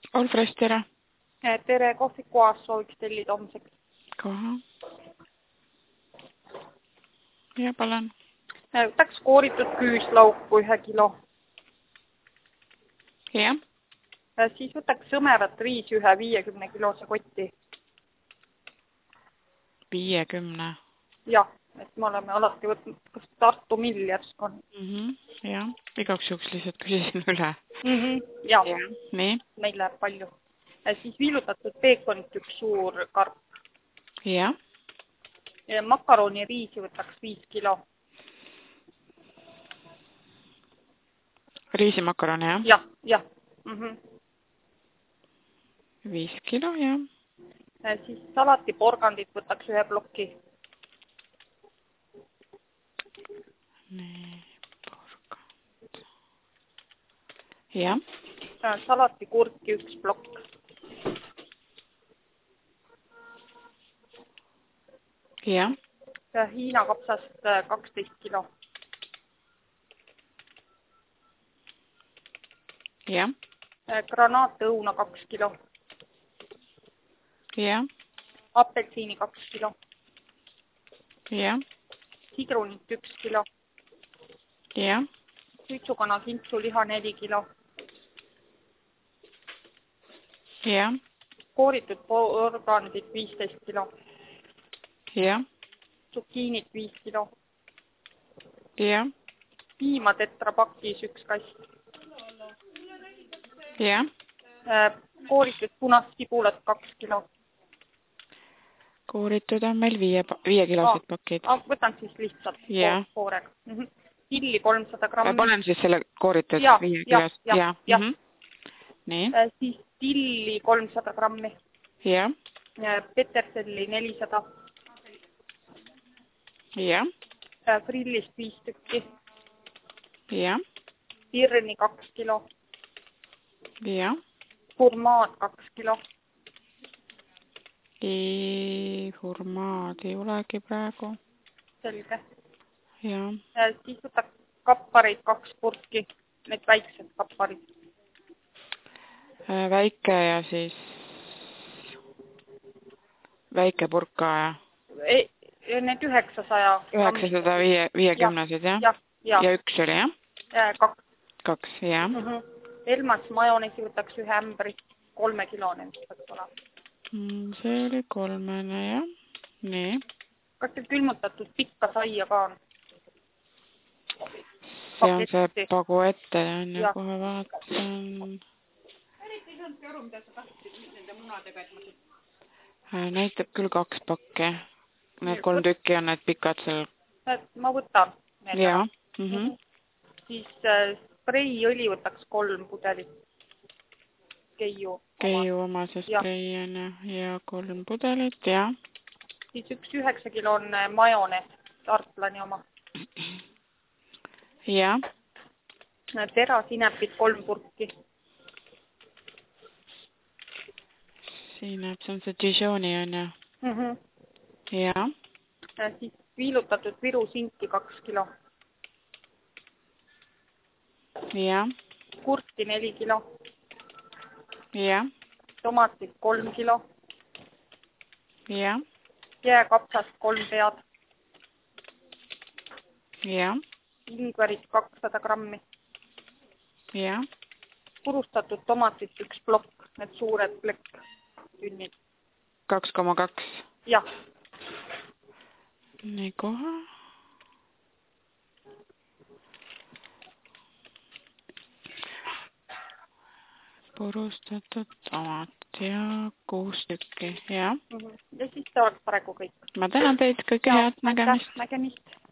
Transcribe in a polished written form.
Olfres, tere. Tere, kohvikuas sooviks tellida homseks. Koha. Ja, palun. Võtaks kooritud küüslauku 1 kilo. Ja. Siis võtaks sõmerat riisi ühe 50 kilose kotti. 50. Jah, et me oleme alati võtnud, kas Tartu mill järsk on. Ja, igaks juhuks lihtsalt küsisin üle. Ja, nii. meil läheb palju. Siis viilutatud peekonit 1 suur karp. Ja. Makaroni riisi võtaks 5 kilo. Riisimakaroni, jah? Jah. 5 kilo, jah. Siis salatiporgandit võtaks 1 ploki. Nii, porgand. Jah. Salatikurki 1 plokk. Jah. Hiina kapsast 12 kilo. Jah. Granaatõuna 2 kilo. Jah. Apelsiini 2 kilo. Jah. Sidrunit 1 kilo. Jah. Suitsukana kintsuliha 4 kilo. Jah. Kooritud porgandit 15 kilo. Jah. Zucchiinit 5 kilo. Jah. Piima tetrapakis 1 kast. Jah. Kooritud punast sibulat 2 kilo. Kooritud on meil 5 kilosed pakid. Võtan siis lihtsalt koorega. Tilli 300 grammi. Panen siis selle kooritud 5 kilost. Ja. Nii. Siis tilli 300 grammi. Ja. Peterselli 400. Ja. Frillist 5 tükki. Ja. Pirni 2 kilo. Ja. Hurmaad 2 kilo. Hurmaad ei olegi praegu. Selge. Ja. Siis võtaks kappareid 2 purki, need väiksed kapparid. Väike ja siis väike purka ja? Need 900. 950-sed, jah? Ja 1 oli, jah? 2. 2, jah. Elmas majoneesi võtaks 1 ämbri, 3 kilo nendest võtaks olema. See oli 3, jah. Nii. Kas teil külmutatud pikka saia ka on? See on see pagu ette, on ju, kohe vaatan. Näitab küll 2 pakke. Need 3 tükki on need pikad seal. Ma võtan. Jaa. Siis spreiõli võtaks 3 pudelit. Keiu oma see sprei on ja 3 pudelit, jah. Siis 1 9 kilone majonees, Tartlani oma. Jah. Terasinepid 3 purki. Sinep, see on see Dijoni on ju. Jah. Siis viilutatud Viru sinki 2 kilo. Jah. Kurti 4 kilo. Jah. Tomatid 3 kilo. Jah. Jääkapsast 3 pead. Jah. Ingverit 200 grammi. Jah. Purustatud tomatid 1 plokk, need suured plekktünnid. 2,2. Jah. Nii kohe. Purustatud tomat ja 6 tükki, jah. Ja siis see oleks praegu kõik. Ma tänan teid, kõike head, nägemist. Nägemist.